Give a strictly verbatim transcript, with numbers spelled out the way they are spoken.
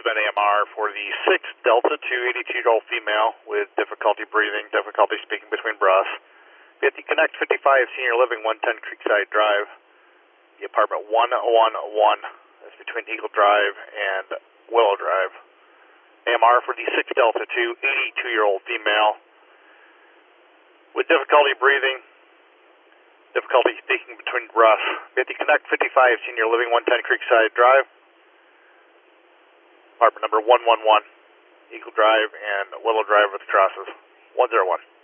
A M R for the six Delta two eighty-two-year-old female with difficulty breathing, difficulty speaking between breaths. fifty Connect fifty-five, Senior Living, one ten Creekside Drive. The apartment one one one. That's between Eagle Drive and Willow Drive. A M R for the six Delta two eighty-two-year-old female with difficulty breathing, difficulty speaking between breaths. fifty Connect fifty-five, Senior Living, one ten Creekside Drive. Apartment number one one one, Eagle Drive and Willow Drive with crosses. one zero one.